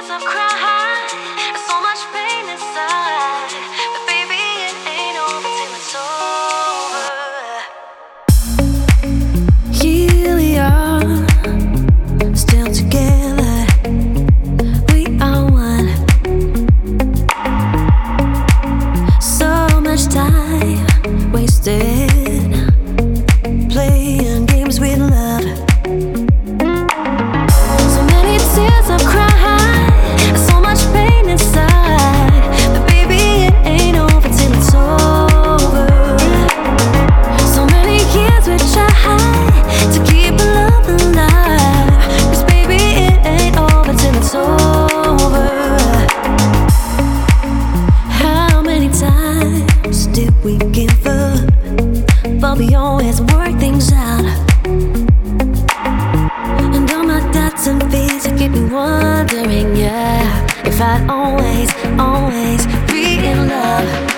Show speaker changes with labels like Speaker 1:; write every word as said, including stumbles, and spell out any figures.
Speaker 1: tears I've cried, so much pain inside. But baby, it ain't over till it's over.
Speaker 2: Here we are, still together. We are one. So much time wasted playing games with love. So many tears I've cried, so much pain inside. But baby, it ain't over till it's over. So many years we tried to keep our love alive, 'cause baby, it ain't over till it's over. How many times did we give up? But we always work things out. And all my doubts and fears keep me wondering, yeah, if I'd always, always be in love.